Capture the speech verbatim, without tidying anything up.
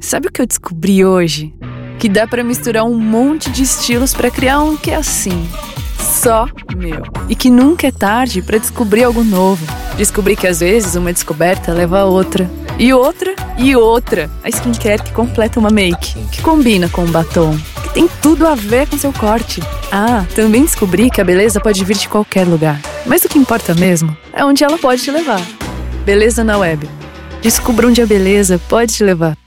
Sabe o que eu descobri hoje? Que dá pra misturar um monte de estilos pra criar um que é assim, só meu. E que nunca é tarde pra descobrir algo novo. Descobrir que às vezes uma descoberta leva a outra. E outra, e outra. A skincare que completa uma make, que combina com um batom, que tem tudo a ver com seu corte. Ah, também descobri que a beleza pode vir de qualquer lugar. Mas o que importa mesmo é onde ela pode te levar. Beleza na web. Descubra onde a beleza pode te levar.